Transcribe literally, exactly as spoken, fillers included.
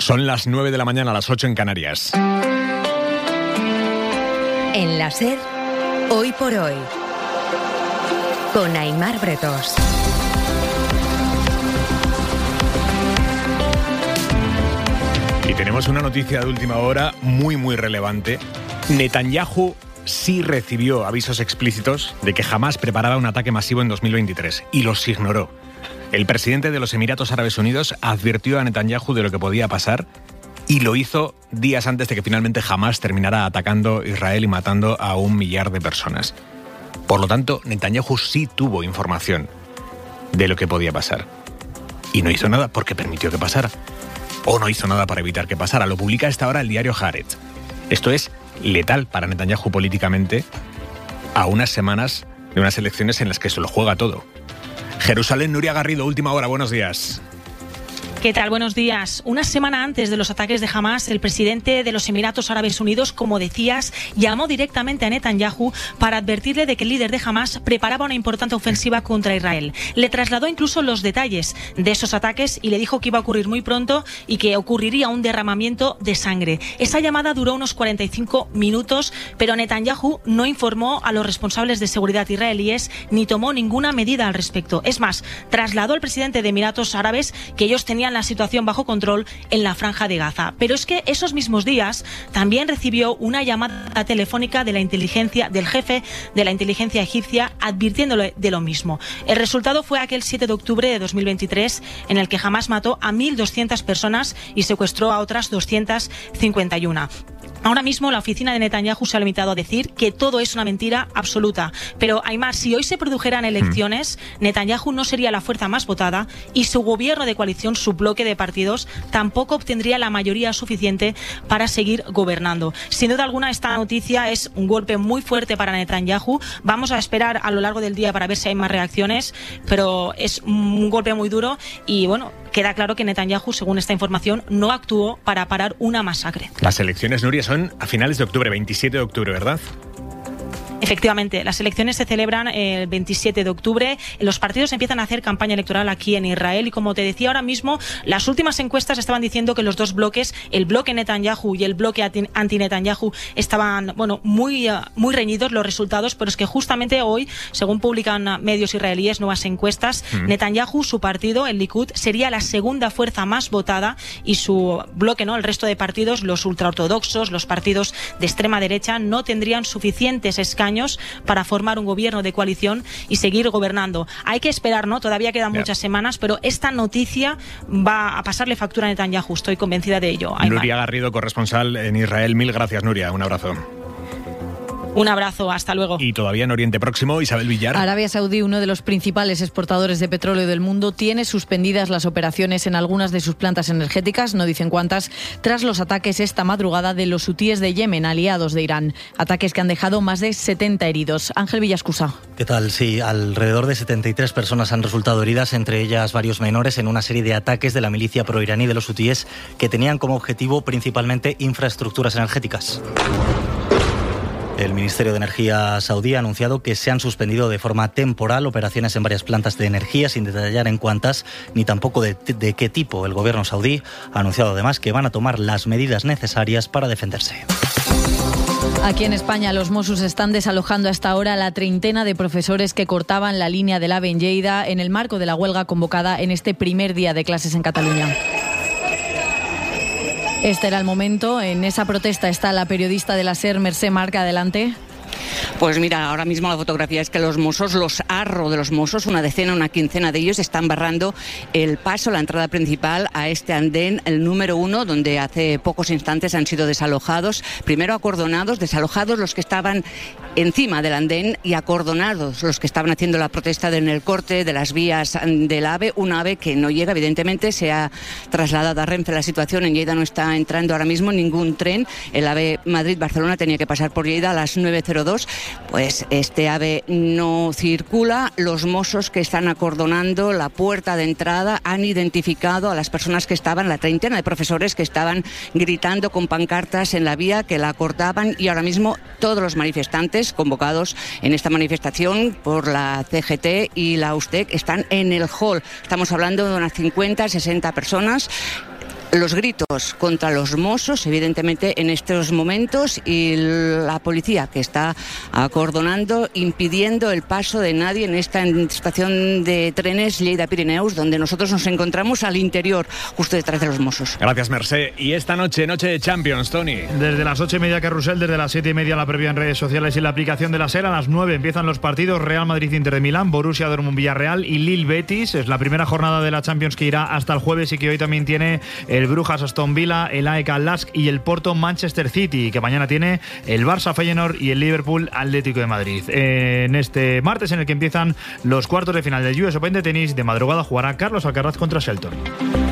Son las nueve de la mañana, las ocho en Canarias. En la SER, Hoy por Hoy, con Aimar Bretos. Y tenemos una noticia de última hora muy, muy relevante. Netanyahu sí recibió avisos explícitos de que Hamás preparaba un ataque masivo en dos mil veintitrés y los ignoró. El presidente de los Emiratos Árabes Unidos advirtió a Netanyahu de lo que podía pasar y lo hizo días antes de que finalmente Hamás terminara atacando Israel y matando a un millar de personas. Por lo tanto, Netanyahu sí tuvo información de lo que podía pasar. Y no hizo nada porque permitió que pasara. O no hizo nada para evitar que pasara. Lo publica a esta hora el diario Haaretz. Esto es letal para Netanyahu políticamente a unas semanas de unas elecciones en las que se lo juega todo. Jerusalén, Nuria Garrido, última hora, buenos días. ¿Qué tal? Buenos días. Una semana antes de los ataques de Hamás, el presidente de los Emiratos Árabes Unidos, como decías, llamó directamente a Netanyahu para advertirle de que el líder de Hamás preparaba una importante ofensiva contra Israel. Le trasladó incluso los detalles de esos ataques y le dijo que iba a ocurrir muy pronto y que ocurriría un derramamiento de sangre. Esa llamada duró unos cuarenta y cinco minutos, pero Netanyahu no informó a los responsables de seguridad israelíes ni tomó ninguna medida al respecto. Es más, trasladó al presidente de Emiratos Árabes que ellos tenían la situación bajo control en la Franja de Gaza. Pero es que esos mismos días también recibió una llamada telefónica de la inteligencia, del jefe de la inteligencia egipcia, advirtiéndole de lo mismo. El resultado fue aquel siete de octubre de dos mil veintitrés, en el que Hamás mató a mil doscientas personas y secuestró a otras doscientas cincuenta y una. Ahora mismo la oficina de Netanyahu se ha limitado a decir que todo es una mentira absoluta. Pero, Aimar, si hoy se produjeran elecciones, mm. Netanyahu no sería la fuerza más votada y su gobierno de coalición, su bloque de partidos, tampoco obtendría la mayoría suficiente para seguir gobernando. Sin duda alguna, esta noticia es un golpe muy fuerte para Netanyahu. Vamos a esperar a lo largo del día para ver si hay más reacciones, pero es un golpe muy duro y, bueno, queda claro que Netanyahu, según esta información, no actuó para parar una masacre. Las elecciones, Nuria, son a finales de octubre, veintisiete de octubre, ¿verdad? Efectivamente, las elecciones se celebran el veintisiete de octubre. Los partidos empiezan a hacer campaña electoral aquí en Israel y, como te decía ahora mismo, las últimas encuestas estaban diciendo que los dos bloques, el bloque Netanyahu y el bloque anti-Netanyahu, estaban, bueno, muy, muy reñidos los resultados, pero es que justamente hoy, según publican medios israelíes, nuevas encuestas, mm. Netanyahu, su partido, el Likud, sería la segunda fuerza más votada y su bloque, ¿no? El resto de partidos, los ultraortodoxos, los partidos de extrema derecha, no tendrían suficientes escaños para formar un gobierno de coalición y seguir gobernando. Hay que esperar, ¿no? Todavía quedan yeah. muchas semanas, pero esta noticia va a pasarle factura a Netanyahu, estoy convencida de ello. Aymar. Nuria Garrido, corresponsal en Israel. Mil gracias, Nuria. Un abrazo. Un abrazo, hasta luego. Y todavía en Oriente Próximo, Isabel Villar. Arabia Saudí, uno de los principales exportadores de petróleo del mundo, tiene suspendidas las operaciones en algunas de sus plantas energéticas, no dicen cuántas, tras los ataques esta madrugada de los hutíes de Yemen, aliados de Irán. Ataques que han dejado más de setenta heridos. Ángel Villascusa. ¿Qué tal? Sí, alrededor de setenta y tres personas han resultado heridas, entre ellas varios menores, en una serie de ataques de la milicia proiraní de los hutíes que tenían como objetivo principalmente infraestructuras energéticas. El Ministerio de Energía saudí ha anunciado que se han suspendido de forma temporal operaciones en varias plantas de energía, sin detallar en cuántas ni tampoco de, de qué tipo. El gobierno saudí ha anunciado además que van a tomar las medidas necesarias para defenderse. Aquí en España los Mossos están desalojando hasta ahora la treintena de profesores que cortaban la línea del AVE en Lleida en el marco de la huelga convocada en este primer día de clases en Cataluña. Este era el momento. En esa protesta está la periodista de la SER, Mercè Marca. Adelante. Pues mira, ahora mismo la fotografía es que los Mossos, los arro de los Mossos, una decena, una quincena de ellos, están barrando el paso, la entrada principal a este andén, el número uno, donde hace pocos instantes han sido desalojados, primero acordonados, desalojados los que estaban encima del andén y acordonados los que estaban haciendo la protesta en el corte de las vías del AVE, un AVE que no llega, evidentemente, se ha trasladado a Renfe. La situación en Lleida no está entrando ahora mismo ningún tren, el AVE Madrid-Barcelona tenía que pasar por Lleida a las nueve cero dos, pues este AVE no circula. Los Mossos que están acordonando la puerta de entrada han identificado a las personas que estaban, la treintena de profesores que estaban gritando con pancartas en la vía, que la cortaban, y ahora mismo todos los manifestantes convocados en esta manifestación por la C G T y la U S T E C están en el hall. Estamos hablando de unas cincuenta, sesenta personas. los gritos contra los Mossos, evidentemente, en estos momentos, y la policía que está acordonando, impidiendo el paso de nadie en esta estación de trenes Lleida-Pirineus, donde nosotros nos encontramos al interior, justo detrás de los Mossos. Gracias, Mercé. Y esta noche, noche de Champions, Tony. Desde las ocho y media Carrusel, desde las siete y media la previa en redes sociales y la aplicación de la SER. A las nueve empiezan los partidos Real Madrid-Inter de Milán, Borussia Dortmund-Villarreal y Lille-Betis. Es la primera jornada de la Champions que irá hasta el jueves y que hoy también tiene el Brujas-Aston Villa, el A E K-Lask y el Porto-Manchester City, que mañana tiene el Barça-Feyenoord y el Liverpool-Atlético de Madrid. En este martes, en el que empiezan los cuartos de final del U S Open de tenis, de madrugada jugará Carlos Alcaraz contra Shelton.